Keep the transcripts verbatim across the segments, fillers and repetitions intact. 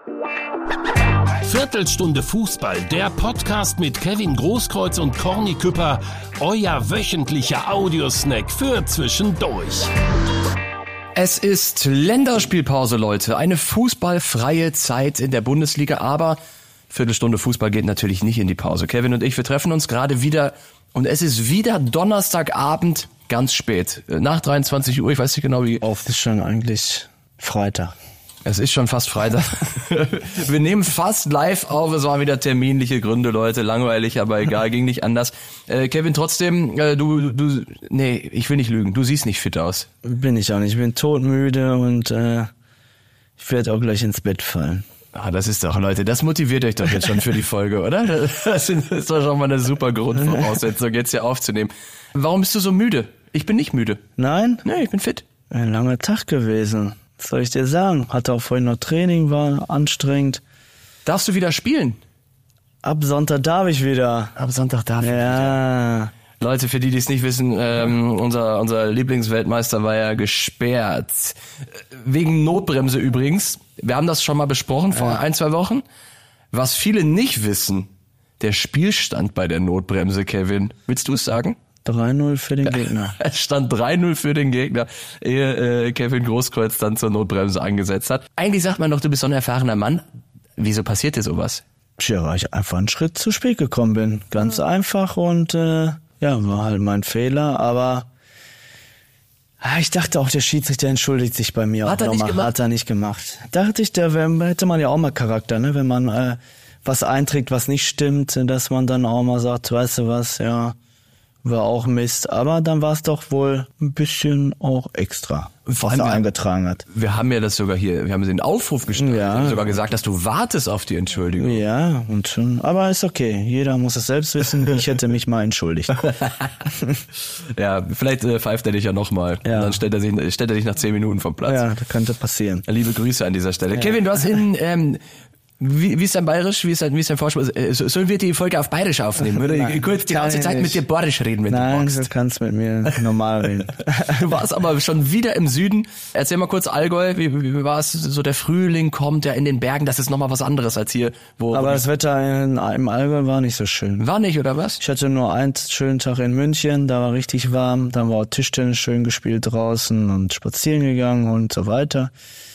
Viertelstunde Fußball, der Podcast mit Kevin Großkreuz und Corny Küpper, euer wöchentlicher Audiosnack für zwischendurch. Es ist Länderspielpause, Leute, eine fußballfreie Zeit in der Bundesliga, aber Viertelstunde Fußball geht natürlich nicht in die Pause. Kevin und ich, wir treffen uns gerade wieder und es ist wieder Donnerstagabend, ganz spät, nach dreiundzwanzig Uhr, ich weiß nicht genau wie. Oft ist schon eigentlich Freitag. Es ist schon fast Freitag. Wir nehmen fast live auf. Es waren wieder terminliche Gründe, Leute. Langweilig, aber egal, ging nicht anders. Äh, Kevin, trotzdem, äh, du, du, nee, ich will nicht lügen. Du siehst nicht fit aus. Bin ich auch nicht. Ich bin todmüde und äh, ich werde auch gleich ins Bett fallen. Ah, das ist doch, Leute, das motiviert euch doch jetzt schon für die Folge, oder? Das ist doch schon mal eine super Grundvoraussetzung, jetzt hier aufzunehmen. Warum bist du so müde? Ich bin nicht müde. Nein? Nee, ich bin fit. Ein langer Tag gewesen. Was soll ich dir sagen? Hatte auch vorhin noch Training, war anstrengend. Darfst du wieder spielen? Ab Sonntag darf ich wieder. Ab Sonntag darf ich ja. wieder. Leute, für die, die es nicht wissen, ähm, unser unser Lieblingsweltmeister war ja gesperrt. Wegen Notbremse übrigens. Wir haben das schon mal besprochen vor ja. ein, zwei Wochen. Was viele nicht wissen, der Spielstand bei der Notbremse, Kevin. Willst du es sagen? drei null für den Gegner. Es stand drei null für den Gegner, ehe äh, Kevin Großkreuz dann zur Notbremse angesetzt hat. Eigentlich sagt man doch, du bist so ein erfahrener Mann. Wieso passiert dir sowas? Tja, weil ich einfach einen Schritt zu spät gekommen bin. Ganz einfach und äh, ja, war halt mein Fehler, aber ah, ich dachte auch, der Schiedsrichter entschuldigt sich bei mir. Hat auch er nicht nochmal. gemacht? Hat er nicht gemacht. Dachte ich, der hätte man ja auch mal Charakter, ne? Wenn man äh, was einträgt, was nicht stimmt, dass man dann auch mal sagt, weißt du was, ja, war auch Mist, aber dann war es doch wohl ein bisschen auch extra, Vor was allem er wir, eingetragen hat. Wir haben ja das sogar hier, wir haben den Aufruf gestartet, ja. wir haben sogar gesagt, dass du wartest auf die Entschuldigung. Ja, und schon, aber ist okay, jeder muss es selbst wissen, ich hätte mich mal entschuldigt. Ja, vielleicht äh, pfeift er dich ja nochmal, ja. Und dann stellt er, sich, stellt er dich nach zehn Minuten vom Platz. Ja, das könnte passieren. Liebe Grüße an dieser Stelle. Ja. Kevin, du hast in... Ähm, Wie, wie ist dein Bayerisch? Wie ist dein, wie ist dein Vorspruch? Sollen wir die Folge auf Bayerisch aufnehmen? Oder Nein, kurz die ganze Zeit mit dir Bayerisch reden, wenn Nein, du magst? du kannst mit mir normal reden. Du warst aber schon wieder im Süden. Erzähl mal kurz Allgäu. Wie, wie, wie war es? So der Frühling kommt ja in den Bergen. Das ist nochmal was anderes als hier. Wo, aber wo das Wetter in, im Allgäu war nicht so schön. War nicht, oder was? Ich hatte nur einen schönen Tag in München. Da war richtig warm. Dann war auch Tischtennis schön gespielt draußen und spazieren gegangen und so weiter.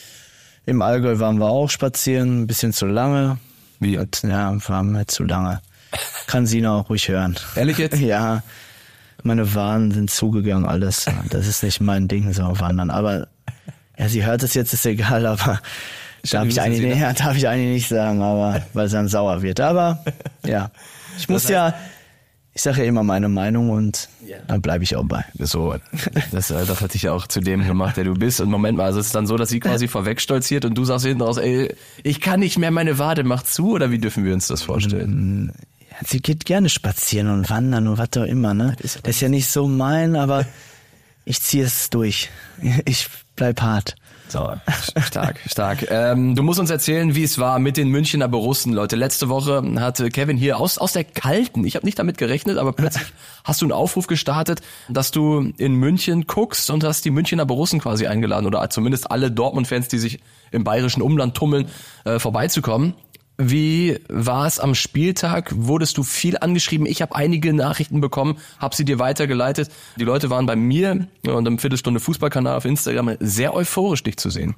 Im Allgäu waren wir auch spazieren. Ein bisschen zu lange. Wie? Ja, war mir zu lange. Kann sie noch ruhig hören. Ehrlich jetzt? Ja, meine Waren sind zugegangen, alles. Das ist nicht mein Ding, so wandern. Aber ja, sie hört es jetzt, ist egal, aber darf ich, eigentlich nicht, ja, darf ich eigentlich nicht sagen, aber weil sie dann sauer wird. Aber ja, ich muss ja, ich sage ja immer meine Meinung und ja. Dann bleibe ich auch bei. So, das, das hat dich ja auch zu dem gemacht, der du bist. Und Moment mal, also es ist dann so, dass sie quasi vorweg stolziert und du sagst hinten raus, ey, ich kann nicht mehr, meine Wade macht zu, oder wie dürfen wir uns das vorstellen? Ja, sie geht gerne spazieren und wandern und was auch immer, ne? Das ist, das ist ja nicht so mein, aber ich ziehe es durch. Ich bleib hart. So, stark, stark. Ähm, du musst uns erzählen, wie es war mit den Münchner Borussen, Leute. Letzte Woche hatte Kevin hier aus aus der kalten, ich habe nicht damit gerechnet, aber plötzlich hast du einen Aufruf gestartet, dass du in München guckst und hast die Münchner Borussen quasi eingeladen oder zumindest alle Dortmund-Fans, die sich im bayerischen Umland tummeln, äh, vorbeizukommen. Wie war es am Spieltag? Wurdest du viel angeschrieben? Ich habe einige Nachrichten bekommen, habe sie dir weitergeleitet. Die Leute waren bei mir und im Viertelstunde Fußballkanal auf Instagram sehr euphorisch, dich zu sehen.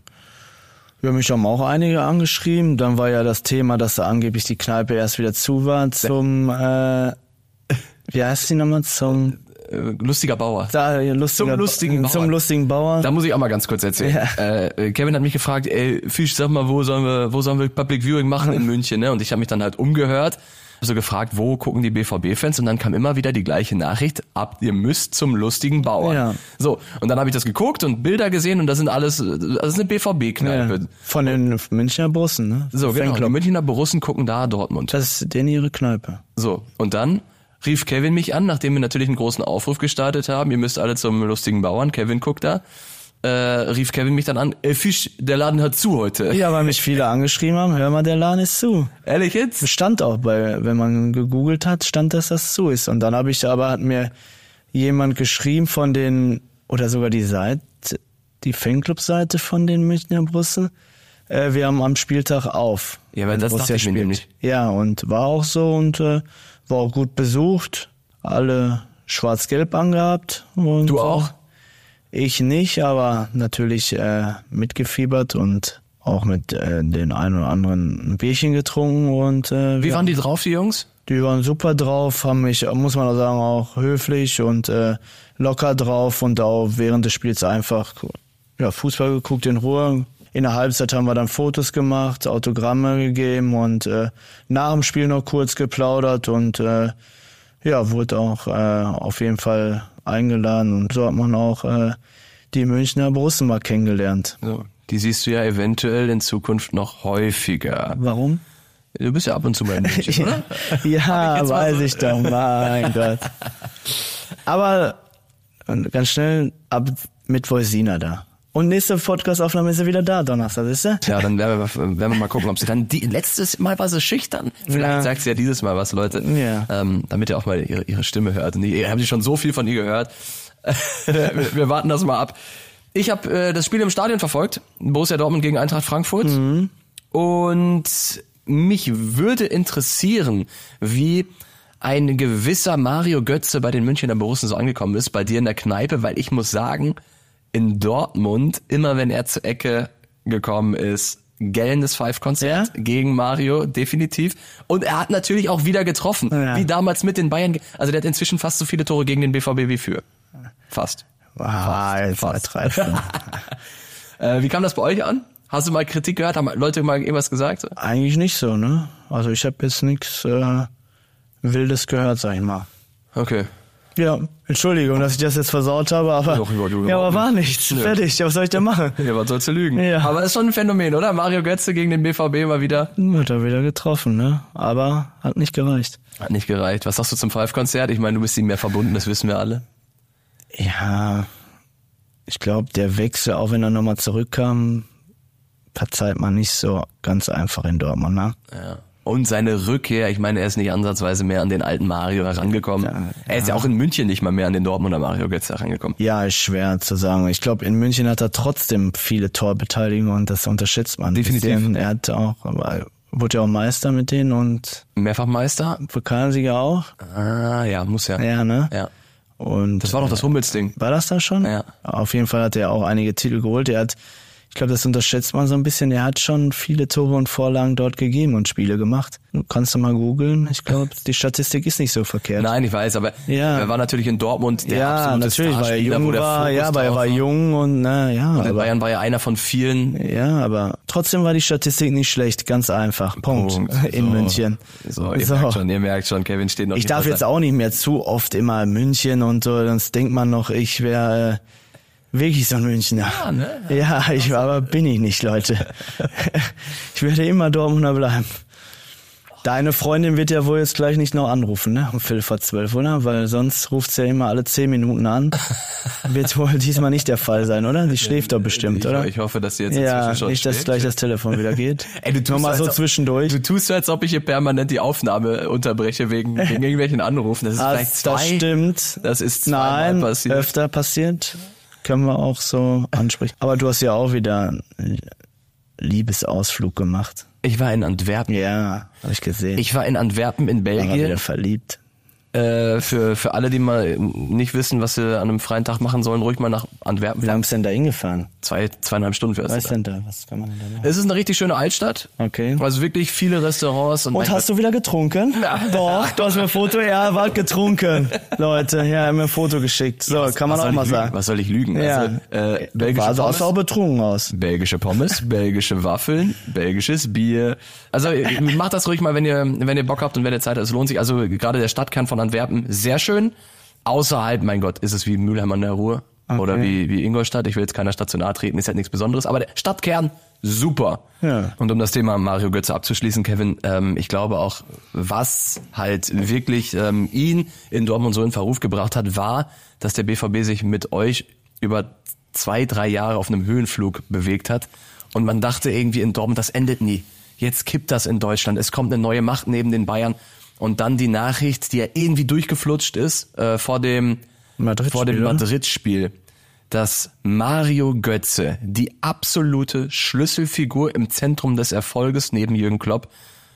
Ja, mich haben auch einige angeschrieben. Dann war ja das Thema, dass da angeblich die Kneipe erst wieder zu war zum, äh, wie heißt die nochmal? Zum... Lustiger Bauer. Da, ja, lustiger, zum lustigen Bauer. Zum lustigen Bauer. Da muss ich auch mal ganz kurz erzählen. Ja. Äh, Kevin hat mich gefragt, ey, Fisch, sag mal, wo sollen wir, wo sollen wir Public Viewing machen in München, ne? Und ich habe mich dann halt umgehört, so gefragt, wo gucken die B V B-Fans? Und dann kam immer wieder die gleiche Nachricht, ab, ihr müsst zum lustigen Bauer. Ja. So, und dann habe ich das geguckt und Bilder gesehen und das sind alles, das ist eine B V B-Kneipe. Ja, von den Münchner Borussen, ne? So, genau, die Münchner Borussen gucken da Dortmund. Das ist denen ihre Kneipe. So, und dann rief Kevin mich an, nachdem wir natürlich einen großen Aufruf gestartet haben. Ihr müsst alle zum lustigen Bauern. Kevin guckt da. Äh, rief Kevin mich dann an. Ey Fisch, der Laden hat zu heute. Ja, weil mich viele angeschrieben haben. Hör mal, der Laden ist zu. Ehrlich jetzt? Stand auch bei, wenn man gegoogelt hat, stand, dass das zu ist. Und dann habe ich aber, hat mir jemand geschrieben von den, oder sogar die Seite, die Fanclub-Seite von den Münchner Borussen, äh, wir haben am Spieltag auf. Ja, weil das dachte ich mir nämlich. Ja, und war auch so und äh, war auch gut besucht. Alle schwarz-gelb angehabt. Und Du auch? Ich nicht, aber natürlich äh, mitgefiebert und auch mit äh, den ein oder anderen ein Bierchen getrunken. Und äh, Wie ja, waren die drauf, die Jungs? die waren super drauf, haben mich, muss man auch sagen, auch höflich und äh, locker drauf und auch während des Spiels einfach ja, Fußball geguckt in Ruhe. In der Halbzeit haben wir dann Fotos gemacht, Autogramme gegeben und äh, nach dem Spiel noch kurz geplaudert und äh, ja, wurde auch äh, auf jeden Fall eingeladen und so hat man auch äh, die Münchner Borussen mal kennengelernt. So, die siehst du ja eventuell in Zukunft noch häufiger. Warum? Du bist ja ab und zu mal in München, oder? Ja, ich weiß so. ich doch, mein Gott. Aber ganz schnell ab mit Voisina da. Und nächste Podcast-Aufnahme ist er wieder da, Donnerstag, siehst du? Ja, dann werden wir, werden wir mal gucken, ob sie dann die, letztes Mal war sie schüchtern. Vielleicht Ja. sagt sie ja dieses Mal was, Leute. Ja. Ähm, damit ihr auch mal ihre, ihre Stimme hört. Und ihr habt schon so viel von ihr gehört. wir, wir warten das mal ab. Ich habe äh, das Spiel im Stadion verfolgt. Borussia Dortmund gegen Eintracht Frankfurt. Mhm. Und mich würde interessieren, wie ein gewisser Mario Götze bei den Münchner Borussen so angekommen ist, bei dir in der Kneipe, weil ich muss sagen, in Dortmund, immer wenn er zur Ecke gekommen ist, gellendes Five-Konzert Ja? gegen Mario, definitiv. Und er hat natürlich auch wieder getroffen, Ja. wie damals mit den Bayern. Also der hat inzwischen fast so viele Tore gegen den B V B wie für. Fast. Ah, jetzt übertreibst du. Äh, wie kam das bei euch an? Hast du mal Kritik gehört? Haben Leute mal irgendwas gesagt? Eigentlich nicht so, ne? Also ich habe jetzt nichts äh, Wildes gehört, sag ich mal. Okay. Ja, Entschuldigung, dass ich das jetzt versaut habe, aber Doch, ja, du ja, aber überhaupt war nicht. nichts. Nö. Fertig, ja, was soll ich denn machen? Ja, was sollst du lügen? Ja. Aber ist schon ein Phänomen, oder? Mario Götze gegen den B V B mal wieder. Hat er wieder getroffen, ne? Aber hat nicht gereicht. Hat nicht gereicht. Was sagst du zum Five-Konzert? Ich meine, du bist ihm mehr verbunden, das wissen wir alle. Ja, ich glaube, der Wechsel, auch wenn er nochmal zurückkam, verzeiht man nicht so ganz einfach in Dortmund, ne? Ja. Und seine Rückkehr, ich meine, er ist nicht ansatzweise mehr an den alten Mario herangekommen. Ja, er ist ja auch in München nicht mal mehr an den Dortmunder Mario Götze herangekommen. Ja, ist schwer zu sagen. Ich glaube, in München hat er trotzdem viele Torbeteiligungen und das unterschätzt man. Definitiv. Bisschen. Er hat auch, aber wurde ja auch Meister mit denen und Mehrfachmeister? Pokalsieger auch. Ah, ja, muss ja. Ja, ne? Ja. Und Das war doch das Hummels-Ding. war das da schon? Ja. Auf jeden Fall hat er auch einige Titel geholt. Er hat, ich glaube, das unterschätzt man so ein bisschen. Er hat schon viele Tore und Vorlagen dort gegeben und Spiele gemacht. Du kannst du mal googeln. Ich glaube, die Statistik ist nicht so verkehrt. Nein, ich weiß, aber Ja. er war natürlich in Dortmund der ja, absolute natürlich, weil er Starspieler, wo jung der war. Fokus Ja, aber er drauf war jung und na ja. Und in aber, Bayern war ja einer von vielen. ja, aber trotzdem war die Statistik nicht schlecht. Ganz einfach. Punkt. Punkt. In So. München. So, ihr So. merkt schon, ihr merkt schon, Kevin steht noch Ich nicht darf besser. jetzt auch nicht mehr zu oft immer München und so, sonst denkt man noch, ich wäre äh, wirklich so ein Münchner. Ja, ne? Ja, ich war, aber bin ich nicht, Leute. Ich werde immer Dortmunder bleiben. Deine Freundin wird ja wohl jetzt gleich nicht noch anrufen, ne? Um Viertel vor zwölf, oder? Weil sonst ruft sie ja immer alle zehn Minuten an. Wird wohl diesmal nicht der Fall sein, oder? Die schläft doch bestimmt, ich, oder? Ich hoffe, dass sie jetzt Ja, inzwischen schon nicht, dass schläft. gleich das Telefon wieder geht. Ey, du tust Nochmal so als ob- zwischendurch. Du tust so, als ob ich hier permanent die Aufnahme unterbreche wegen, wegen irgendwelchen Anrufen. Das ist Ah, vielleicht zwei. das stimmt. Das ist zweimal Nein, passiert. öfter passiert. Können wir auch so ansprechen. Aber du hast ja auch wieder einen Liebesausflug gemacht. Ich war in Antwerpen. Ja, habe ich gesehen. Ich war in Antwerpen in war Belgien. wieder verliebt. Äh, für, für alle, die mal nicht wissen, was sie an einem freien Tag machen sollen, ruhig mal nach Antwerpen. Wie lange bist du denn da hingefahren? Zwei, zweieinhalb Stunden für Was das. ist denn da? Was kann man denn da machen? Es ist eine richtig schöne Altstadt. Okay. Also wirklich viele Restaurants. Und, Und hast du wieder getrunken? Doch, du hast mir ein Foto, ja, war getrunken. Leute, ja, er hat mir ein Foto geschickt. So, was, kann man was auch soll mal ich lügen? sagen. Was soll ich lügen? Ja. Also, äh, belgische War, sahst Pommes, auch betrunken aus. belgische Pommes, belgische Waffeln, belgisches Bier. Also macht das ruhig mal, wenn ihr wenn ihr Bock habt und wenn ihr Zeit habt. Es lohnt sich. Also gerade der Stadtkern von Antwerpen, sehr schön. Außerhalb, mein Gott, ist es wie Mülheim an der Ruhr. Okay. Oder wie, wie Ingolstadt. Ich will jetzt keiner Stadt zu nahe treten, ist halt nichts Besonderes. Aber der Stadtkern, super. Ja. Und um das Thema Mario Götze abzuschließen, Kevin, ähm, ich glaube auch, was halt wirklich ähm, ihn in Dortmund so in Verruf gebracht hat, war, dass der B V B sich mit euch über zwei, drei Jahre auf einem Höhenflug bewegt hat. Und man dachte irgendwie in Dortmund, das endet nie. Jetzt kippt das in Deutschland. Es kommt eine neue Macht neben den Bayern. Und dann die Nachricht, die ja irgendwie durchgeflutscht ist, äh, vor dem Madrid-Spiel, vor dem oder? Madrid-Spiel. dass Mario Götze, die absolute Schlüsselfigur im Zentrum des Erfolges neben Jürgen Klopp,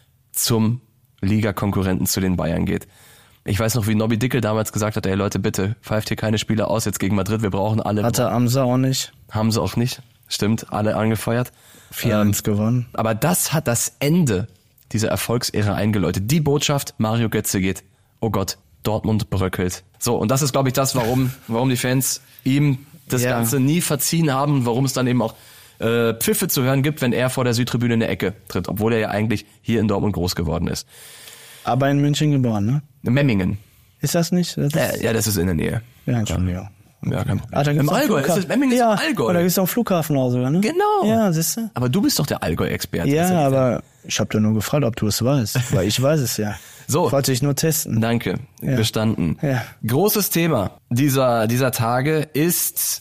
zum Ligakonkurrenten zu den Bayern geht. Ich weiß noch, wie Nobby Dickel damals gesagt hat, ey Leute, bitte, pfeift hier keine Spieler aus jetzt gegen Madrid, wir brauchen alle. Hatte Amsa auch nicht. Haben sie auch nicht, stimmt, alle angefeuert. vier eins ähm, gewonnen. Aber das hat das Ende dieser Erfolgsära eingeläutet. Die Botschaft, Mario Götze geht, oh Gott, Dortmund bröckelt. So, und das ist, glaube ich, das, warum warum die Fans ihm das ja. Ganze nie verziehen haben, warum es dann eben auch äh, Pfiffe zu hören gibt, wenn er vor der Südtribüne in der Ecke tritt, obwohl er ja eigentlich hier in Dortmund groß geworden ist. Aber in München geboren, ne? Memmingen. Ist das nicht? Das ist äh, ja, das ist in der Nähe. Ja, schon, ja. Ja, kein ah, da Im Allgäu, ist das Memmingen ja, ist im Allgäu. Oder gibt's auch einen Flughafen oder so, ne? Genau. Ja, siehst du? Aber du bist doch der Allgäu-Experte. Ja, aber ich habe dir nur gefragt, ob du es weißt, weil ich weiß es ja. So. Ich wollte dich nur testen. Danke, ja. Bestanden. Ja. Großes Thema dieser, dieser Tage ist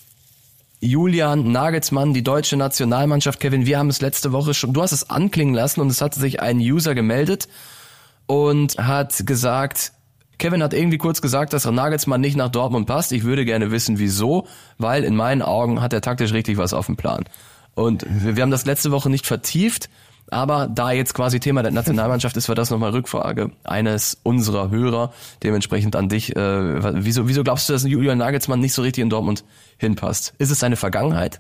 Julian Nagelsmann, die deutsche Nationalmannschaft. Kevin, wir haben es letzte Woche schon, du hast es anklingen lassen und es hat sich ein User gemeldet und hat gesagt, Kevin hat irgendwie kurz gesagt, dass Nagelsmann nicht nach Dortmund passt. Ich würde gerne wissen, wieso, weil in meinen Augen hat er taktisch richtig was auf dem Plan. Und wir, wir haben das letzte Woche nicht vertieft, aber da jetzt quasi Thema der Nationalmannschaft ist, war das nochmal Rückfrage eines unserer Hörer, dementsprechend an dich. Äh, wieso, wieso glaubst du, dass Julian Nagelsmann nicht so richtig in Dortmund hinpasst? Ist es seine Vergangenheit?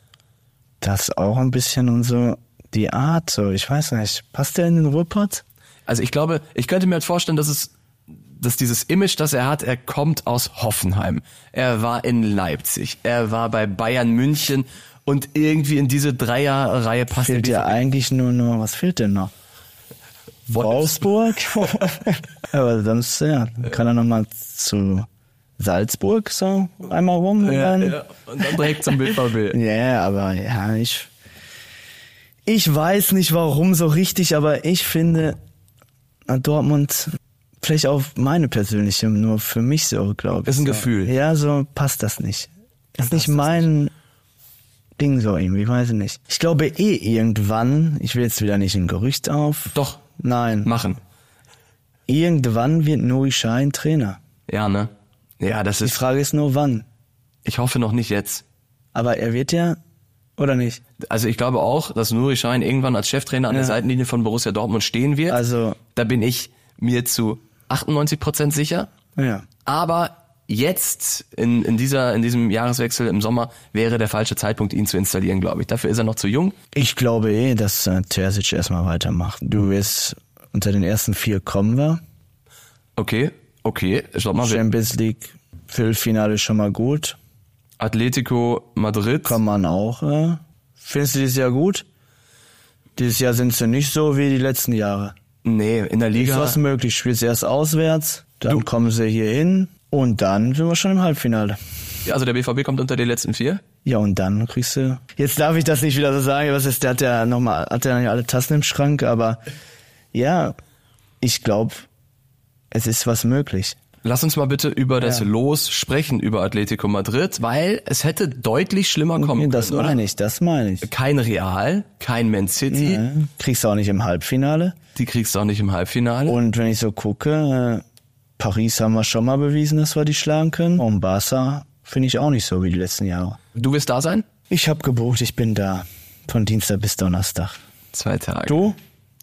Das ist auch ein bisschen unsere, die Art, so, ich weiß nicht. Passt der in den Ruhrpott? Also ich glaube, ich könnte mir halt vorstellen, dass es dass dieses Image, das er hat, er kommt aus Hoffenheim. Er war in Leipzig, er war bei Bayern München und irgendwie in diese Dreierreihe passt fehlt ja eigentlich nur noch, was fehlt denn noch? Wolfsburg? Aber sonst, ja, kann er nochmal zu Salzburg so einmal rum. Ja, und, dann, ja. und dann direkt zum B V B. Ja, aber ja, ich, ich weiß nicht warum so richtig, aber ich finde, Dortmund, vielleicht auch meine persönliche, nur für mich so, glaube ich. Ist ein so. Gefühl. Ja, so passt das nicht. Das ist nicht mein Ding so irgendwie, weiß ich nicht. Ich glaube eh irgendwann, ich will jetzt wieder nicht ein Gerücht auf. Doch. Nein. Machen. Irgendwann wird Nuri Sahin Trainer. Ja, ne? Ja, das Die ist... Frage ist nur wann. Ich hoffe noch nicht jetzt. Aber er wird ja, oder nicht? Also ich glaube auch, dass Nuri Sahin irgendwann als Cheftrainer an Ja. der Seitenlinie von Borussia Dortmund stehen wird. Also, Da bin ich mir zu achtundneunzig Prozent sicher. ja. Aber jetzt, in, in dieser, in diesem Jahreswechsel im Sommer, wäre der falsche Zeitpunkt, ihn zu installieren, glaube ich. Dafür ist er noch zu jung. Ich glaube eh, dass äh, Terzic erstmal weitermacht. Du wirst unter den ersten vier kommen wir. Okay, okay. Stopp mal. Champions League Viertelfinale schon mal gut. Atletico Madrid. Kann man auch. Äh. Findest du dieses Jahr gut? Dieses Jahr sind sie nicht so wie die letzten Jahre. Nee, in der Liga. Ist was möglich. Spielst erst auswärts, dann Du- kommen sie hier hin und dann sind wir schon im Halbfinale. Also der B V B kommt unter die letzten vier. Ja, und dann kriegst du... Jetzt darf ich das nicht wieder so sagen, was ist, der hat ja nochmal, hat ja nicht alle Tassen im Schrank, aber ja, ich glaube, es ist was möglich. Lass uns mal bitte über das Ja. Los sprechen, über Atletico Madrid, weil es hätte deutlich schlimmer kommen Das können, oder? meine ich, das meine ich. Kein Real, kein Man City. Ja, kriegst du auch nicht im Halbfinale. Die kriegst du auch nicht im Halbfinale. Und wenn ich so gucke, äh, Paris haben wir schon mal bewiesen, dass wir die schlagen können. Und Barca finde ich auch nicht so wie die letzten Jahre. Du wirst da sein? Ich habe gebucht, ich bin da. Von Dienstag bis Donnerstag. Zwei Tage. Du?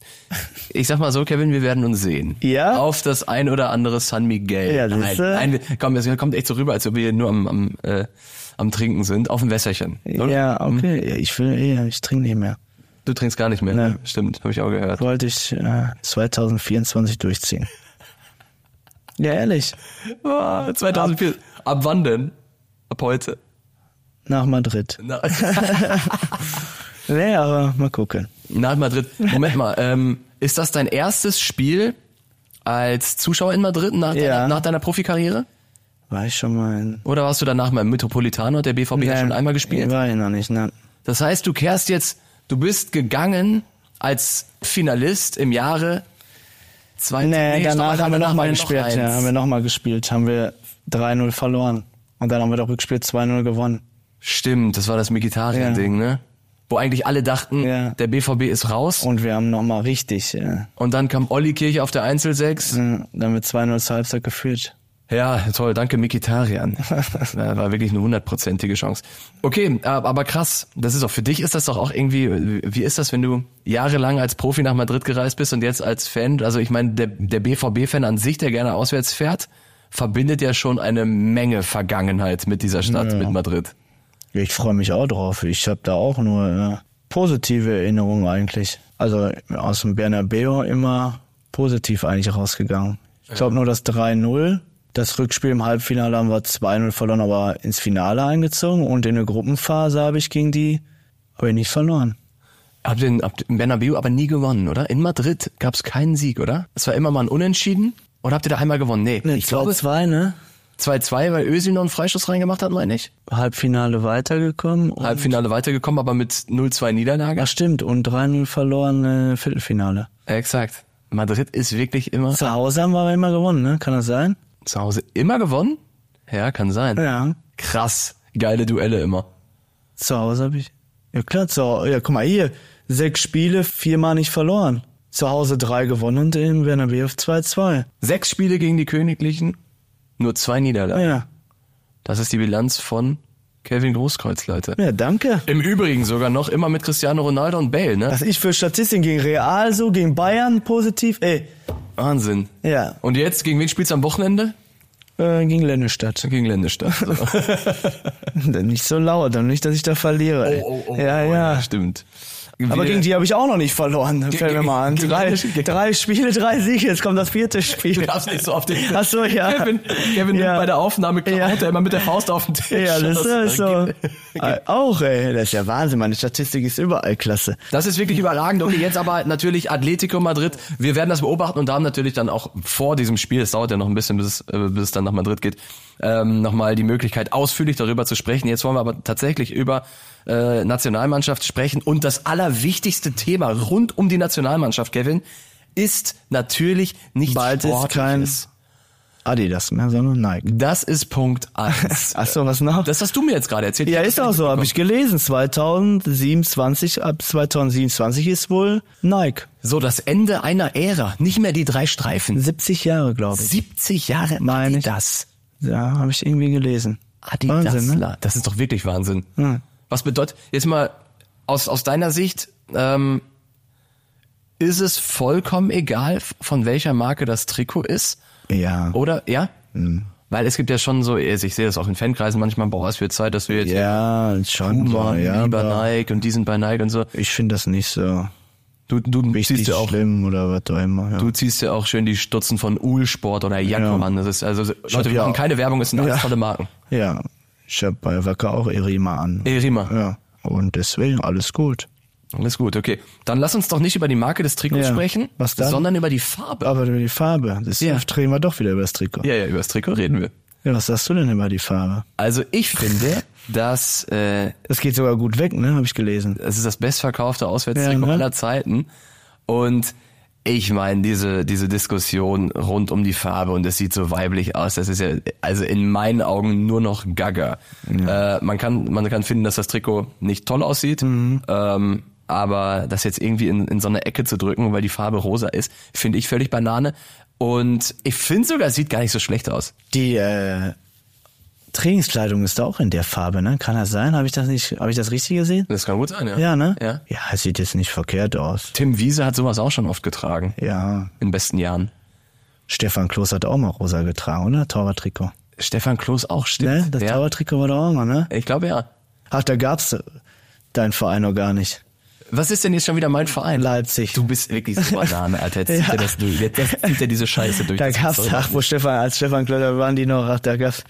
Ich sag mal so, Kevin, wir werden uns sehen. Ja? Auf das ein oder andere San Miguel. Ja, nein, siehste. nein, wir- komm, es kommt echt so rüber, als ob wir nur am, am, äh, am Trinken sind. Auf dem Wässerchen. Oder? Ja, okay. Ja, ich will, ja, ich trinke nicht mehr. Du trinkst gar nicht mehr. Nee. Ne? Stimmt, habe ich auch gehört. Wollte ich äh, zwanzig vierundzwanzig durchziehen. Ja, ehrlich. Oh, zweitausendvier. Ab, ab wann denn? Ab heute? Nach Madrid. Na, Nee, aber mal gucken. nach Madrid. Moment mal, ähm, ist das dein erstes Spiel als Zuschauer in Madrid nach, Ja. deiner, nach deiner Profikarriere? War ich schon mal in... Oder warst du danach mal im Metropolitano und der B V B hat schon einmal gespielt? War ich noch nicht, ne? Das heißt, du kehrst jetzt, du bist gegangen als Finalist im Jahre zwei. Nee, danach stopp, haben wir danach nochmal war ja gespielt. noch Ja, eins. haben wir nochmal gespielt. Haben wir drei null verloren. Und dann haben wir doch Rückspiel zwei null gewonnen. Stimmt, das war das Mkhitaryan-Ding, ne? Wo eigentlich alle dachten, Ja. der B V B ist raus. Und wir haben nochmal richtig... Äh, Und dann kam Olli Kirche auf der Einzelsechs. äh, dann haben wir zwei null zur Halbzeit geführt. Ja, toll, danke Mkhitaryan. Das war wirklich eine hundertprozentige Chance. Okay, aber krass, das ist auch für dich, ist das doch auch irgendwie, wie ist das, wenn du jahrelang als Profi nach Madrid gereist bist und jetzt als Fan, also ich meine, der, der B V B-Fan an sich, der gerne auswärts fährt, verbindet ja schon eine Menge Vergangenheit mit dieser Stadt, ja. mit Madrid. Ich freue mich auch drauf. Ich habe da auch nur äh, positive Erinnerungen eigentlich. Also aus dem Bernabeu immer positiv eigentlich rausgegangen. Ich glaube nur das drei null. Das Rückspiel im Halbfinale haben wir zwei null verloren, aber ins Finale eingezogen. Und in der Gruppenphase habe ich gegen die habe ich nicht verloren. Habt ihr in, habt in Bernabeu aber nie gewonnen, oder? In Madrid gab es keinen Sieg, oder? Es war immer mal ein Unentschieden. Oder habt ihr da einmal gewonnen? Nee, nee ich glaube zwei zwei, ne? zwei zwei, weil Özil noch einen Freistoß reingemacht hat, meine ich. Halbfinale weitergekommen. Halbfinale weitergekommen, aber mit null zwei Niederlage. Ach stimmt, und drei null verloren äh, Viertelfinale. Exakt. Madrid ist wirklich immer... Zu Hause haben wir immer gewonnen, ne? Kann das sein? Zu Hause immer gewonnen? Ja, kann sein. Ja. Krass. Geile Duelle immer. Zu Hause habe ich... Ja klar, zu Hause... Ja, guck mal hier. Sechs Spiele, viermal nicht verloren. Zu Hause drei gewonnen und in Bernabeu zwei zwei. Sechs Spiele gegen die Königlichen, nur zwei Niederlagen. Ja. Das ist die Bilanz von Kevin Großkreuz, Leute. Ja, danke. Im Übrigen sogar noch immer mit Cristiano Ronaldo und Bale, ne? Was ich für Statistiken gegen Real so, gegen Bayern positiv, ey. Wahnsinn. Ja. Und jetzt, gegen wen spielst du am Wochenende? Äh, gegen Lennestadt. Gegen Lennestadt. So. Nicht so laut, und nicht, dass ich da verliere. Ey. Oh, oh, oh. Ja, oh, ja. ja. Stimmt. Aber gegen die habe ich auch noch nicht verloren. Das fällt mir mal an. Drei, drei Spiele, drei Siege. Jetzt kommt das vierte Spiel. Du darfst nicht so auf den... Ach so, ja. Kevin, Kevin ja. nimmt bei der Aufnahme ja. haut er immer mit der Faust auf den Tisch. Ja, das, das ist so. Okay. Auch, ey. Das ist ja Wahnsinn. Meine Statistik ist überall klasse. Das ist wirklich überragend. Okay, jetzt aber natürlich Atletico Madrid. Wir werden das beobachten und haben natürlich dann auch vor diesem Spiel, es dauert ja noch ein bisschen, bis es, bis es dann nach Madrid geht, ähm, nochmal die Möglichkeit, ausführlich darüber zu sprechen. Jetzt wollen wir aber tatsächlich über äh, Nationalmannschaft sprechen. Und das allerwichtigste Thema rund um die Nationalmannschaft, Kevin, ist natürlich nicht Bald ist kein Adidas mehr, sondern Nike. Das ist Punkt eins. Ach so, was noch? Das hast du mir jetzt gerade erzählt. Ja, ist auch so, habe ich gelesen. zweitausendsiebenundzwanzig, ab zweitausendsiebenundzwanzig ist wohl Nike. So, das Ende einer Ära. Nicht mehr die drei Streifen. siebzig Jahre, glaube ich. siebzig Jahre meine Adidas. Ich. Ja, habe ich irgendwie gelesen. Adidas. Wahnsinn, ne? Das ist doch wirklich Wahnsinn. Ja. Was bedeutet, jetzt mal aus, aus deiner Sicht, ähm, ist es vollkommen egal, von welcher Marke das Trikot ist? Ja. Oder, ja? Mhm. Weil es gibt ja schon so, ich sehe das auch in Fankreisen manchmal, boah, es wird Zeit, dass wir jetzt ja, schon Puma, ja, lieber Nike und die sind bei Nike und so. Ich finde das nicht so du, du richtig ziehst ja auch, schlimm oder was auch immer. Ja. Du ziehst ja auch schön die Stutzen von Uhlsport oder Jacko ja. an. Das ist, also, Ich Leute, wir ja machen keine Werbung, es sind alles ja. tolle Marken. Ja, ich habe bei Wacker auch Erima an. Erima. Ja, und deswegen alles gut. Alles gut, okay. Dann lass uns doch nicht über die Marke des Trikots Ja. sprechen, Was dann? sondern über die Farbe. Aber über die Farbe, das Ja. drehen wir doch wieder über das Trikot. Ja, ja, über das Trikot reden wir. Ja, was sagst du denn über die Farbe? Also ich finde, dass äh, Das geht sogar gut weg, ne? Habe ich gelesen. es ist das bestverkaufte Auswärtstrikot Ja, ne? aller Zeiten. Und ich meine, diese diese Diskussion rund um die Farbe und es sieht so weiblich aus, das ist ja also in meinen Augen nur noch Gaga. Ja. Äh, man kann man kann finden, dass das Trikot nicht toll aussieht, mhm. ähm, aber das jetzt irgendwie in, in so eine Ecke zu drücken, weil die Farbe rosa ist, finde ich völlig Banane. Und ich finde sogar, es sieht gar nicht so schlecht aus. Die äh, Trainingskleidung ist da auch in der Farbe, ne? Kann das sein? Habe ich das nicht? Habe ich das richtig gesehen? Das kann gut sein, ja. Ja, ne? Ja. Ja, es sieht jetzt nicht verkehrt aus. Tim Wiese hat sowas auch schon oft getragen. Ja. In den besten Jahren. Stefan Kloß hat auch mal rosa getragen, oder? Torwarttrikot. Stefan Kloß auch, stimmt. Ne? Das ja. Torwarttrikot war doch auch mal, ne? Ich glaube, ja. Ach, da gab's deinen Verein noch gar nicht. Was ist denn jetzt schon wieder mein Verein? Leipzig. Du bist wirklich so Banane, Alter. Jetzt Ja. zieht er das durch. Jetzt zieht er diese Scheiße durch. Da Das gab's, gibt's doch ach, wo Stefan, als Stefan Klötter waren die noch, ach, da gab's,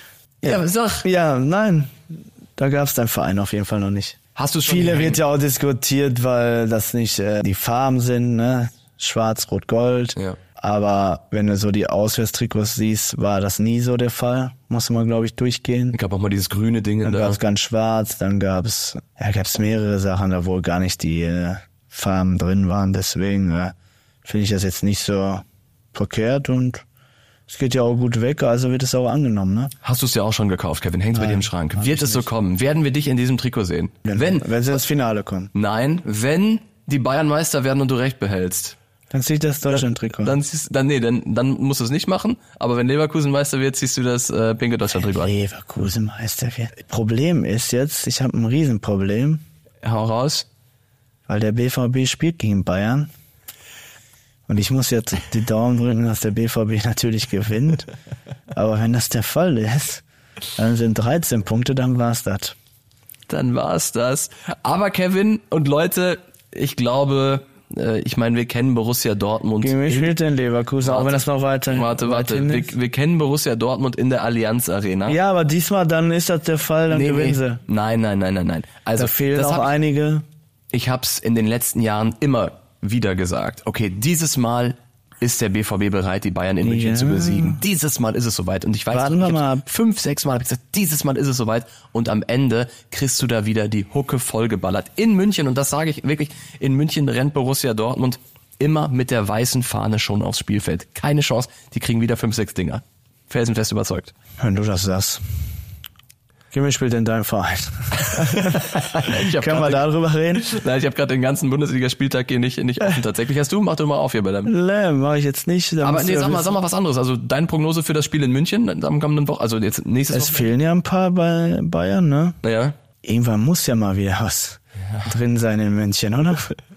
Ja, sag. ja, nein, da gab's deinen Verein auf jeden Fall noch nicht. Hast du schon Viele gesehen? wird ja auch diskutiert, weil das nicht äh, die Farben sind, ne? Schwarz, Rot, Gold. Ja. Aber wenn du so die Auswärtstrikots siehst, war das nie so der Fall. Muss man, glaube ich, durchgehen. Ich gab auch mal dieses grüne Ding Dann da. gab's ganz schwarz, dann gab's, ja, gab's mehrere Sachen, da wohl gar nicht die äh, Farben drin waren. Deswegen äh, finde ich das jetzt nicht so verkehrt und es geht ja auch gut weg, also wird es auch angenommen, ne? Hast du es ja auch schon gekauft, Kevin? Hängt's bei dir im Schrank. Wird es so kommen? Werden wir dich in diesem Trikot sehen? Wenn, Wenn? wenn sie ins Finale kommen. Nein, wenn die Bayern Meister werden und du recht behältst. Dann zieh ich das Deutschland-Trikot. Dann ziehst, dann nee, dann dann musst du es nicht machen. Aber wenn Leverkusen Meister wird, ziehst du das äh, pinke Deutschland-Trikot an. Leverkusen Meister wird. Problem ist jetzt, ich habe ein Riesenproblem. Hau raus. Weil der B V B spielt gegen Bayern. Und ich muss jetzt die Daumen drücken, dass der B V B natürlich gewinnt. Aber wenn das der Fall ist, dann sind dreizehn Punkte, dann war's das. Dann war's das. Aber Kevin und Leute, ich glaube, äh, ich meine, wir kennen Borussia Dortmund. Gegen mich spielt in Leverkusen, warte, auch wenn das noch weiter Warte, warte. Wir, wir kennen Borussia Dortmund in der Allianz Arena. Ja, aber diesmal dann ist das der Fall, dann nee, gewinnen nee. sie. Nein, nein, nein, nein, nein. Also Da fehlen das auch hab einige. Ich, ich hab's in den letzten Jahren immer wieder gesagt. Okay, dieses Mal ist der B V B bereit, die Bayern in München Ja. zu besiegen. Dieses Mal ist es soweit. Und ich weiß Warten nicht, wir ich mal hab's ab. fünf, sechs Mal hab ich gesagt, dieses Mal ist es soweit. Und am Ende kriegst du da wieder die Hucke vollgeballert. In München, und das sage ich wirklich, in München rennt Borussia Dortmund immer mit der weißen Fahne schon aufs Spielfeld. Keine Chance, die kriegen wieder fünf, sechs Dinger. Felsenfest überzeugt. Wenn du das sagst. Gegen mich spielt in deinem Verein. Ich hab Können wir grad- darüber reden? Nein, ich habe gerade den ganzen Bundesligaspieltag hier nicht, nicht offen tatsächlich. Hast du? Mach doch mal auf hier bei deinem. Nee, mach ich jetzt nicht. Da Aber musst nee, du sag mal, wissen. sag mal was anderes. Also deine Prognose für das Spiel in München am kommenden Woche, also jetzt nächstes Es fehlen ja ein paar bei Bayern, ne? Naja. Irgendwann muss ja mal wieder was drin sein in München, oder?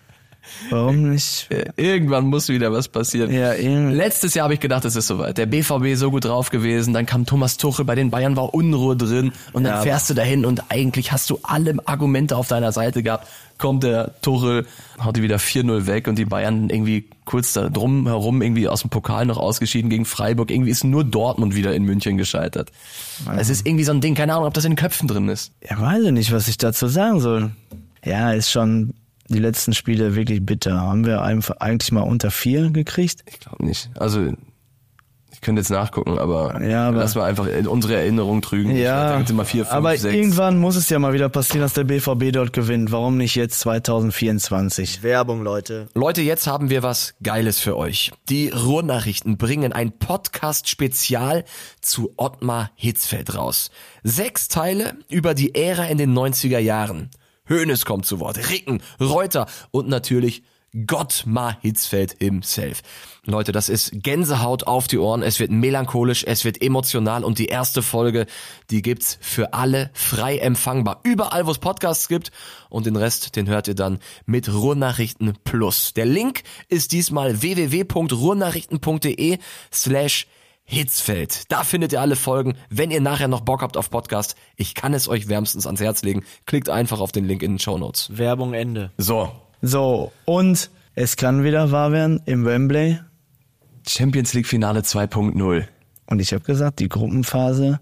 Warum nicht? Äh, Irgendwann muss wieder was passieren. Ja, irgendwie. Letztes Jahr habe ich gedacht, es ist soweit. Der B V B so gut drauf gewesen, dann kam Thomas Tuchel, bei den Bayern war Unruhe drin und dann Ja, fährst du dahin und eigentlich hast du alle Argumente auf deiner Seite gehabt. Kommt der Tuchel, haut die wieder vier null weg und die Bayern irgendwie kurz da drum herum irgendwie aus dem Pokal noch ausgeschieden gegen Freiburg. Irgendwie ist nur Dortmund wieder in München gescheitert. Es ist irgendwie so ein Ding, keine Ahnung, ob das in den Köpfen drin ist. Ja, weiß ich nicht, was ich dazu sagen soll. Ja, ist schon die letzten Spiele wirklich bitter. Haben wir einfach eigentlich mal unter vier gekriegt? Ich glaube nicht. Also ich könnte jetzt nachgucken, aber, Ja, aber- lass mal einfach unsere Erinnerung trügen. Ja, Ich immer vier, fünf, aber sechs. irgendwann muss es ja mal wieder passieren, dass der B V B dort gewinnt. Warum nicht jetzt zwanzig vierundzwanzig? Werbung, Leute. Leute, jetzt haben wir was Geiles für euch. Die Ruhrnachrichten bringen ein Podcast-Spezial zu Ottmar Hitzfeld raus. Sechs Teile über die Ära in den neunziger Jahren. Hoeneß kommt zu Wort, Ricken, Reuter und natürlich Gottmar Hitzfeld himself. Leute, das ist Gänsehaut auf die Ohren, es wird melancholisch, es wird emotional und die erste Folge, die gibt's für alle frei empfangbar. Überall, wo es Podcasts gibt und den Rest, den hört ihr dann mit Ruhrnachrichten Plus. Der Link ist diesmal w w w punkt ruhrnachrichten punkt de slash Hitzfeld. Da findet ihr alle Folgen. Wenn ihr nachher noch Bock habt auf Podcast, ich kann es euch wärmstens ans Herz legen. Klickt einfach auf den Link in den Shownotes. Werbung Ende. So, So, und es kann wieder wahr werden im Wembley. Champions League Finale zwei Punkt null. Und ich habe gesagt, die Gruppenphase,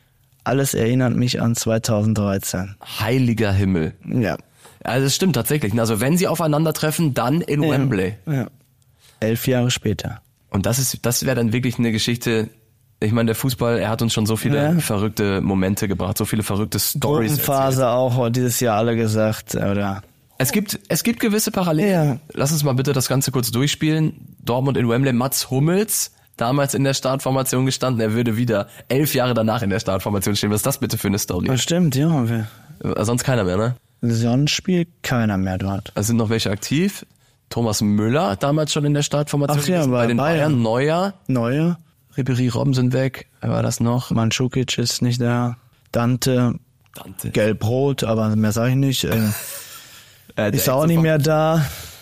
alles erinnert mich an zweitausenddreizehn. Heiliger Himmel. Ja. Also es stimmt tatsächlich. Also wenn sie aufeinandertreffen, dann in Wembley. Ja. Elf Jahre später. Und das ist, das wäre dann wirklich eine Geschichte. Ich meine, der Fußball, er hat uns schon so viele Ja. verrückte Momente gebracht, so viele verrückte Stories. Gruppenphase auch dieses Jahr alle gesagt, oder? Es gibt, es gibt gewisse Parallelen. Ja. Lass uns mal bitte das Ganze kurz durchspielen. Dortmund in Wembley, Mats Hummels, damals in der Startformation gestanden. Er würde wieder elf Jahre danach in der Startformation stehen. Was ist das bitte für eine Story? Das stimmt, ja. Wir, Sonst keiner mehr, ne? sonst spielt keiner mehr dort. Es sind noch welche aktiv. Thomas Müller, damals schon in der Startformation. Ach ja, gewesen. bei bei den Bayern. Bayern. Neuer. Neue. Ribéry, Robben weg. Wer war das noch? Mandzukic ist nicht da. Dante, Dante. gelb-rot, aber mehr sage ich nicht. Äh, Äh, der ist auch nicht mehr da.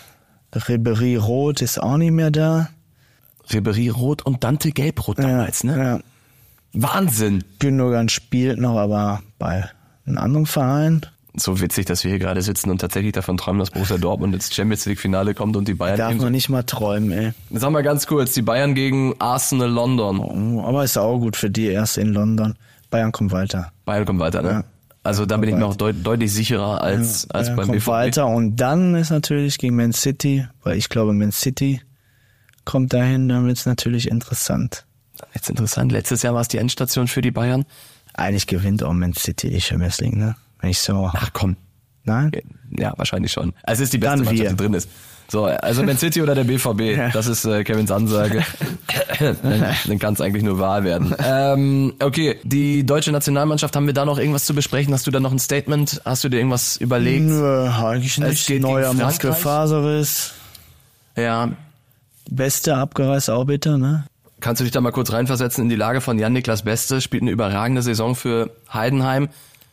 Ribéry rot ist auch nicht mehr da. Ribéry rot und Dante gelb-rot damals, ne? Ja. Wahnsinn. Gündogan spielt noch, aber bei einem anderen Verein. So witzig, dass wir hier gerade sitzen und tatsächlich davon träumen, dass Borussia Dortmund ins Champions League Finale kommt und die Bayern Darf eben- man nicht mal träumen, ey. Sag mal ganz kurz, die Bayern gegen Arsenal London. Oh, aber ist auch gut für die erst in London. Bayern kommt weiter. Bayern kommt weiter, ne? Ja. Also da bin ich Kommt mir auch deut deutlich sicherer als, als Bayern beim kommt B V B. weiter und dann ist natürlich gegen Man City, weil ich glaube, Man City kommt dahin, dann wird's natürlich interessant. Jetzt interessant, letztes Jahr war es die Endstation für die Bayern. Eigentlich gewinnt auch Man City die Champions League, ne? Wenn ich so... Ach komm. Nein? Ja, wahrscheinlich schon. Also es ist die beste Dann Mannschaft, wir. die drin ist. So, also Man City oder der B V B, das ist äh, Kevins Ansage. dann dann kann es eigentlich nur wahr werden. Ähm, okay, die deutsche Nationalmannschaft, haben wir da noch irgendwas zu besprechen? Hast du da noch ein Statement? Hast du dir irgendwas überlegt? Nö, eigentlich Es nicht. geht Neuer gegen Frankreich. Muskelfaserriss. Ja, Beste abgereist, auch bitter, ne? Kannst du dich da mal kurz reinversetzen in die Lage von Jan-Niklas Beste, spielt eine überragende Saison für Heidenheim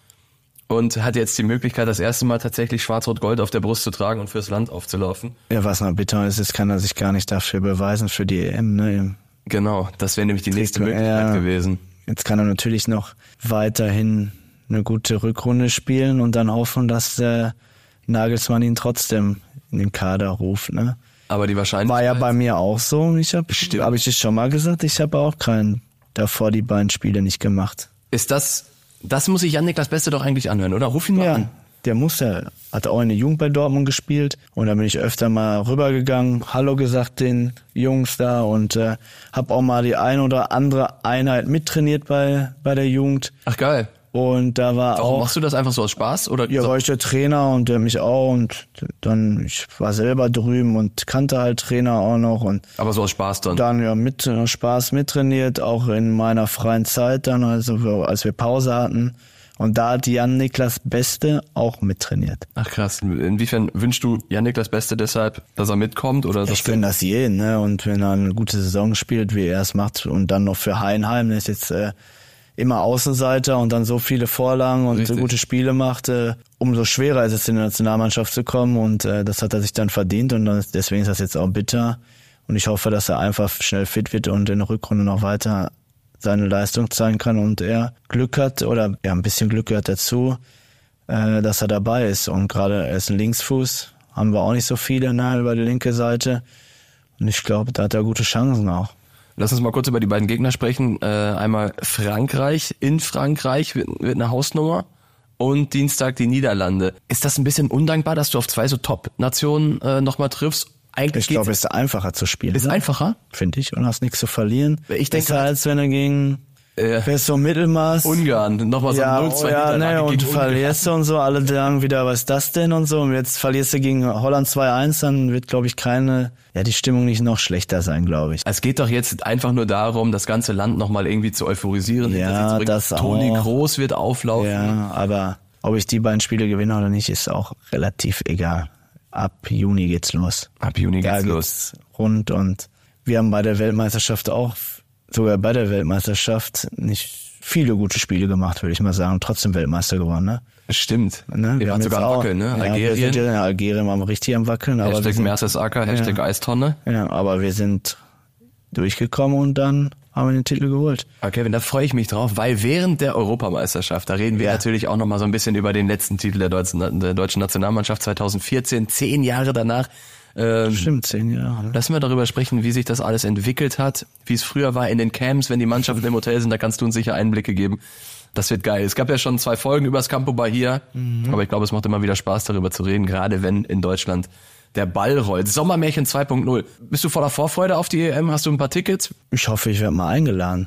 und hat jetzt die Möglichkeit, das erste Mal tatsächlich Schwarz-Rot-Gold auf der Brust zu tragen und fürs Land aufzulaufen. Ja, was noch bitter ist, ist, kann er sich gar nicht dafür beweisen für die E M, ne? Genau, das wäre nämlich die nächste Trikot, Möglichkeit ja. gewesen. Jetzt kann er natürlich noch weiterhin eine gute Rückrunde spielen und dann hoffen, dass der Nagelsmann ihn trotzdem in den Kader ruft, ne? Aber die Wahrscheinlichkeit... War ja bei mir auch so. Ich habe, habe ich dir schon mal gesagt, ich habe auch keinen davor die beiden Spiele nicht gemacht. Ist das, das muss sich Jan-Niklas Beste doch eigentlich anhören, oder? Ruf ihn mal Ja, an. der muss ja, hat auch in der Jugend bei Dortmund gespielt und da bin ich öfter mal rübergegangen, Hallo gesagt den Jungs da und äh, habe auch mal die ein oder andere Einheit mittrainiert bei bei der Jugend. Ach geil. Und da war Warum auch... machst du das einfach so aus Spaß? Oder Ja, so? war ich der Trainer und der mich auch und dann, ich war selber drüben und kannte halt Trainer auch noch und Aber so aus Spaß dann? dann ja mit äh, Spaß mittrainiert, auch in meiner freien Zeit dann, also wir- als wir Pause hatten. Und da hat Jan-Niklas Beste auch mittrainiert. Ach krass. Inwiefern wünschst du Jan-Niklas Beste deshalb, dass er mitkommt? Oder Ich dass gönne das jeden, ne? Und wenn er eine gute Saison spielt, wie er es macht und dann noch für Heidenheim, der ist jetzt äh, immer Außenseiter und dann so viele Vorlagen und so Richtig. gute Spiele macht, äh, umso schwerer ist es in die Nationalmannschaft zu kommen und äh, das hat er sich dann verdient und dann, deswegen ist das jetzt auch bitter und ich hoffe, dass er einfach schnell fit wird und in der Rückrunde noch weiter seine Leistung zeigen kann und er Glück hat oder ja ein bisschen Glück gehört dazu, äh, dass er dabei ist und gerade er ist ein Linksfuß, haben wir auch nicht so viele, ne, über die linke Seite und ich glaube, da hat er gute Chancen auch. Lass uns mal kurz über die beiden Gegner sprechen. Äh, einmal Frankreich. In Frankreich wird, wird eine Hausnummer. Und Dienstag die Niederlande. Ist das ein bisschen undankbar, dass du auf zwei so Top-Nationen äh, nochmal triffst? Eigentlich Ich glaube, es ist einfacher zu spielen. ist ne? einfacher. Finde ich. Und hast nichts zu verlieren. Ich denke- Besser als wenn du gegen Äh, wer ist so Mittelmaß. Ungarn. Nochmal so ja, null oh, zwei ja, Niederlage ne, und gegen Ungarn. verlierst du und so, alle sagen wieder, was ist das denn und so, und jetzt verlierst du gegen Holland zwei eins, dann wird, glaube ich, keine, ja, die Stimmung nicht noch schlechter sein, glaube ich. Es geht doch jetzt einfach nur darum, das ganze Land nochmal irgendwie zu euphorisieren. Ja, hinter sich zu bringen. das Toni auch. Kroos wird auflaufen. Ja, aber ob ich die beiden Spiele gewinne oder nicht, ist auch relativ egal. Ab Juni geht's los. Ab Juni Da geht's los. geht's rund und wir haben bei der Weltmeisterschaft auch, sogar bei der Weltmeisterschaft, nicht viele gute Spiele gemacht, würde ich mal sagen, und trotzdem Weltmeister geworden, ne? Stimmt. Ne? Wir waren haben sogar jetzt am auch- Wackeln, ne? Ja, wir Algerien. sind ja in Algerien waren wir richtig am Wackeln, aber wir Hashtag sind, Mertesacker, Hashtag Ja. Eistonne. ja, aber wir sind durchgekommen und dann haben wir den Titel geholt. Okay, Kevin, da freue ich mich drauf, weil während der Europameisterschaft, da reden wir Ja. natürlich auch nochmal so ein bisschen über den letzten Titel der deutschen, der deutschen Nationalmannschaft zweitausendvierzehn, zehn Jahre danach. Ähm, Stimmt, zehn Jahre. Ne? Lassen wir darüber sprechen, wie sich das alles entwickelt hat, wie es früher war in den Camps, wenn die Mannschaften im Hotel sind, da kannst du uns sicher Einblicke geben. Das wird geil. Es gab ja schon zwei Folgen über das Campo Bahia, Mhm. aber ich glaube, es macht immer wieder Spaß, darüber zu reden, gerade wenn in Deutschland der Ball rollt. Sommermärchen zwei Punkt null. Bist du voller Vorfreude auf die E M? Hast du ein paar Tickets? Ich hoffe, ich werde mal eingeladen.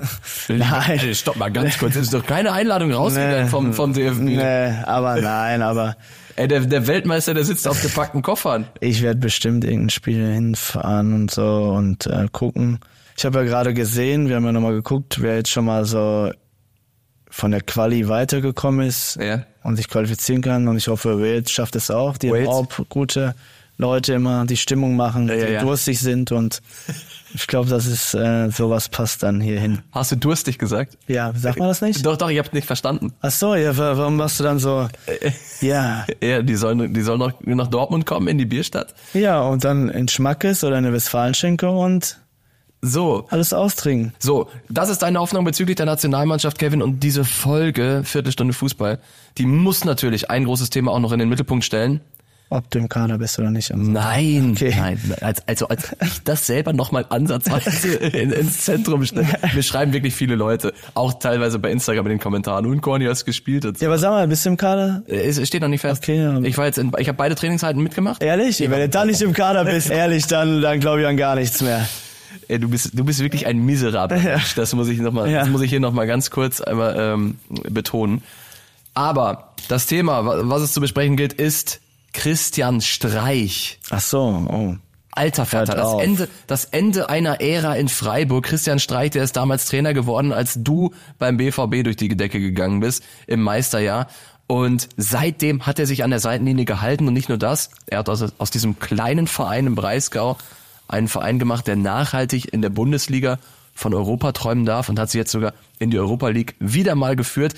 Nein. Ey, stopp mal ganz kurz. Es ist doch keine Einladung rausgegangen vom, vom D F B. Nee, aber nein, aber Ey, der, der Weltmeister, der sitzt auf gepackten Koffern. ich werde bestimmt irgendein Spiel hinfahren und so und äh, gucken. Ich habe ja gerade gesehen, wir haben ja nochmal geguckt, wer jetzt schon mal so von der Quali weitergekommen ist Ja. und sich qualifizieren kann. Und ich hoffe, Wales schafft es auch. Die Wales? haben auch gute Leute immer, die Stimmung machen, Ja, ja, die ja. durstig sind. Und ich glaube, das ist äh, sowas passt dann hier hin. Hast du durstig gesagt? Ja, sagt man das nicht? Doch, doch, ich hab's nicht verstanden. Ach so, ja, wa- warum machst du dann so? Ja, Ja, die sollen, die sollen noch nach Dortmund kommen, in die Bierstadt. ja, und dann in Schmackes oder eine Westfalenschenke und So. alles austrinken. So, das ist deine Hoffnung bezüglich der Nationalmannschaft, Kevin. Und diese Folge, Viertelstunde Fußball, die muss natürlich ein großes Thema auch noch in den Mittelpunkt stellen. Ob du im Kader bist oder nicht. Also. Nein, Okay. nein, als, also als ich das selber nochmal ansatzweise in, ins Zentrum stelle. Mir schreiben wirklich viele Leute, auch teilweise bei Instagram in den Kommentaren, und Corny hast gespielt. Und so. Ja, aber sag mal, bist du im Kader? Es steht noch nicht fest. Okay, ja. Ich war jetzt in, ich habe beide Trainingszeiten mitgemacht. Ehrlich? Wenn du da nicht im Kader bist, ehrlich, dann, dann glaube ich an gar nichts mehr. Ey, du bist, du bist wirklich ein miserabler Mensch. Das muss ich noch mal, Ja. das muss ich hier noch mal ganz kurz einmal ähm, betonen. Aber das Thema, wa- was es zu besprechen gilt, ist Christian Streich. Ach so, oh. Alter Vater, Hört das auf. Ende, das Ende einer Ära in Freiburg. Christian Streich, der ist damals Trainer geworden, als du beim B V B durch die Decke gegangen bist im Meisterjahr. Und seitdem hat er sich an der Seitenlinie gehalten und nicht nur das, er hat aus, aus diesem kleinen Verein im Breisgau einen Verein gemacht, der nachhaltig in der Bundesliga von Europa träumen darf und hat sie jetzt sogar in die Europa League wieder mal geführt.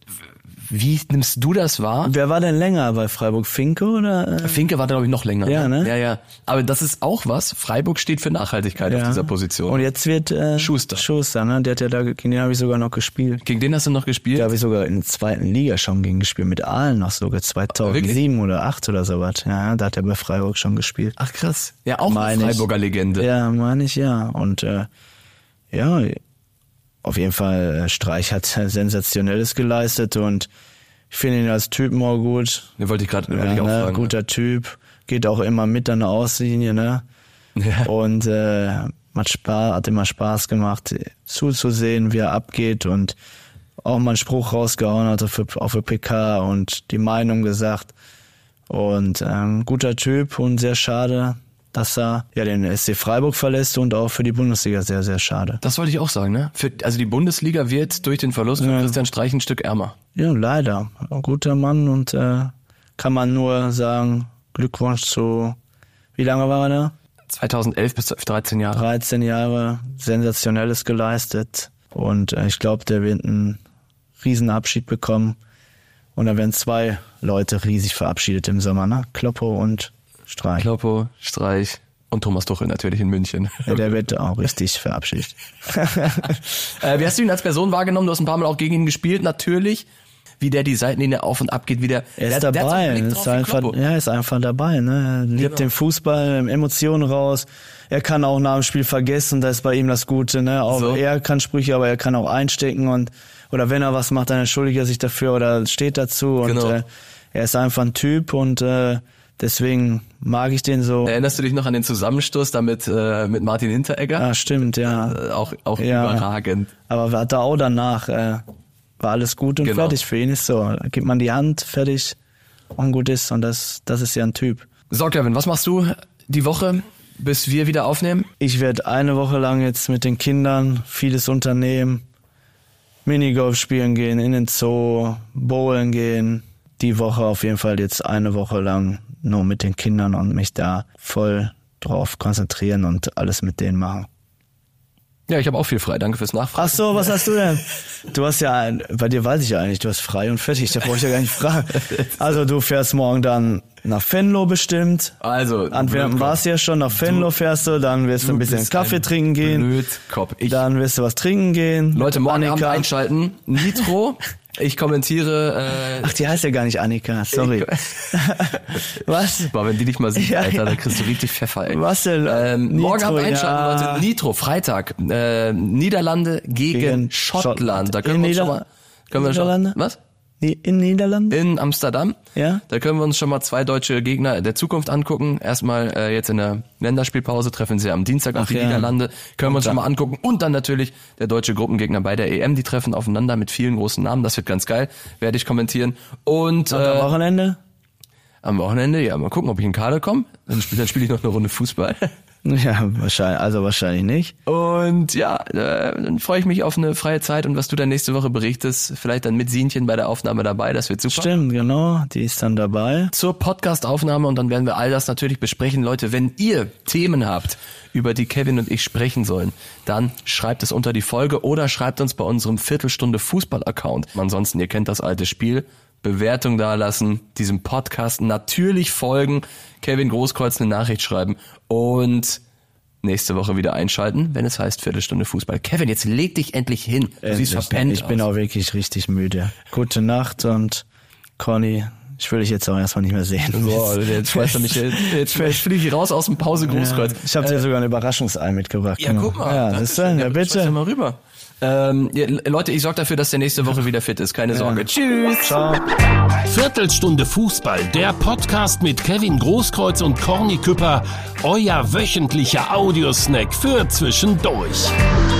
Wie nimmst du das wahr? Wer war denn länger bei Freiburg? Finke oder? Finke war da, glaube ich, noch länger. Ja, ne? Ja, ja. Aber das ist auch was. Freiburg steht für Nachhaltigkeit ja. auf dieser Position. Und jetzt wird äh, Schuster. Schuster, ne? Der hat ja da, gegen den habe ich sogar noch gespielt. Gegen den hast du noch gespielt? Da habe ich sogar in der zweiten Liga schon gegen gespielt. Mit Aalen noch sogar zweitausendsieben Wirklich? Oder acht oder sowas. Ja, da hat er bei Freiburg schon gespielt. Ach krass. Ja, auch meine eine Freiburger ich. Legende. Ja, meine ich, ja. Und äh, ja, auf jeden Fall, äh, Streich hat Sensationelles geleistet und ich finde ihn als Typen auch gut. Den wollte ich gerade ja, ne, auch fragen. Guter ne? Typ, geht auch immer mit an der Auslinie, ne? Ja. Und äh, hat Spaß, hat immer Spaß gemacht, zuzusehen, wie er abgeht und auch mal einen Spruch rausgehauen hat auf, auf der P K und die Meinung gesagt. Und ähm, guter Typ und sehr schade, dass er ja den S C Freiburg verlässt und auch für die Bundesliga sehr, sehr schade. Das wollte ich auch sagen, ne? Für, also die Bundesliga wird durch den Verlust von ja. Christian Streich ein Stück ärmer. Ja, leider. Ein guter Mann und äh, kann man nur sagen, Glückwunsch zu, wie lange war er da? zweitausendelf bis dreizehn Jahre. dreizehn Jahre, Sensationelles geleistet und äh, ich glaube, der wird einen riesen Abschied bekommen und da werden zwei Leute riesig verabschiedet im Sommer, ne? Kloppo und Streich. Kloppo, Streich und Thomas Tuchel natürlich in München. Ja, der wird auch richtig verabschiedet. äh, wie hast du ihn als Person wahrgenommen? Du hast ein paar Mal auch gegen ihn gespielt, natürlich. Wie der die Seitenlinie auf und ab geht, wie der... Er ist der, dabei, der ist einfach, ja, ist einfach dabei. Ne? Er liebt genau. den Fußball, Emotionen raus. Er kann auch nach dem Spiel vergessen, das ist bei ihm das Gute. Ne? Auch so. Er kann Sprüche, aber er kann auch einstecken und oder wenn er was macht, dann entschuldigt er sich dafür oder steht dazu. Und genau. äh, er ist einfach ein Typ und äh, deswegen mag ich den so. Erinnerst du dich noch an den Zusammenstoß da mit, äh, mit Martin Hinteregger? Ah, stimmt, ja. Äh, auch auch ja. überragend. Aber hat er auch danach, äh, war alles gut und genau. fertig für ihn ist so. Da gibt man die Hand, fertig und gut ist und das, das ist ja ein Typ. So, Kevin, was machst du die Woche, bis wir wieder aufnehmen? Ich werde eine Woche lang jetzt mit den Kindern vieles unternehmen, Minigolf spielen gehen, in den Zoo, bowlen gehen. Die Woche auf jeden Fall jetzt eine Woche lang nur mit den Kindern und mich da voll drauf konzentrieren und alles mit denen machen. Ja, ich habe auch viel frei. Danke fürs Nachfragen. Ach so, was hast du denn? Du hast ja, ein, bei dir weiß ich ja eigentlich, du hast frei und fertig. Da brauche ich ja gar nicht fragen. Also du fährst morgen dann nach Venlo bestimmt. Also Antwerpen warst du ja schon. Nach Venlo fährst du, dann wirst du, du ein bisschen Kaffee ein trinken gehen. Blödkopf. Ich dann wirst du was trinken gehen. Leute, morgen Abend einschalten. Nitro. Ich kommentiere... Äh, Ach, die heißt ja gar nicht Annika, sorry. Was? Boah, wenn die dich mal sieht, Alter, ja. da kriegst du richtig Pfeffer, ey. Was denn? Ähm, Nitro, morgen Abend einschalten, ja. Leute. Nitro, Freitag. Äh, Niederlande gegen, gegen Schottland. Schottland. Da können In wir uns Nieder- schon mal... Können wir Niederlande? Schon, was? In Niederlanden? In Amsterdam. Ja. Da können wir uns schon mal zwei deutsche Gegner der Zukunft angucken. Erstmal äh, jetzt in der Länderspielpause treffen sie am Dienstag auf Ach die ja. Niederlande. Können wir uns dann. schon mal angucken. Und dann natürlich der deutsche Gruppengegner bei der E M. Die treffen aufeinander mit vielen großen Namen. Das wird ganz geil. Werde ich kommentieren. Und, Und am äh, Wochenende? Am Wochenende, ja, mal gucken, ob ich in den Kader komme. Dann spiele dann spiel ich noch eine Runde Fußball. Ja, wahrscheinlich, also wahrscheinlich nicht. Und ja, äh, dann freue ich mich auf eine freie Zeit und was du dann nächste Woche berichtest, vielleicht dann mit Sienchen bei der Aufnahme dabei, das wird super. Stimmt, genau, die ist dann dabei. Zur Podcast-Aufnahme und dann werden wir all das natürlich besprechen. Leute, wenn ihr Themen habt, über die Kevin und ich sprechen sollen, dann schreibt es unter die Folge oder schreibt uns bei unserem Viertelstunde Fußball-Account. Ansonsten, ihr kennt das alte Spiel. Bewertung dalassen, diesem Podcast natürlich folgen, Kevin Großkreuz eine Nachricht schreiben und nächste Woche wieder einschalten, wenn es heißt Viertelstunde Fußball. Kevin, jetzt leg dich endlich hin. Du siehst verpennt Ich bin aus. auch wirklich richtig müde. Gute Nacht und Conny, ich will dich jetzt auch erstmal nicht mehr sehen. Boah, jetzt schmeißt er mich, jetzt fliege ich raus aus dem Pause Großkreuz. Ja, ich habe dir äh, sogar ein Überraschungsei mitgebracht. Ja, guck mal. Ja, das ist dann, ja, bitte. Ja, mal rüber. Ähm, ja, Leute, ich sorge dafür, dass der nächste Woche wieder fit ist. Keine Sorge. Ja. Tschüss. Ciao. Viertelstunde Fußball, der Podcast mit Kevin Großkreuz und Corny Küpper. Euer wöchentlicher Audiosnack für zwischendurch.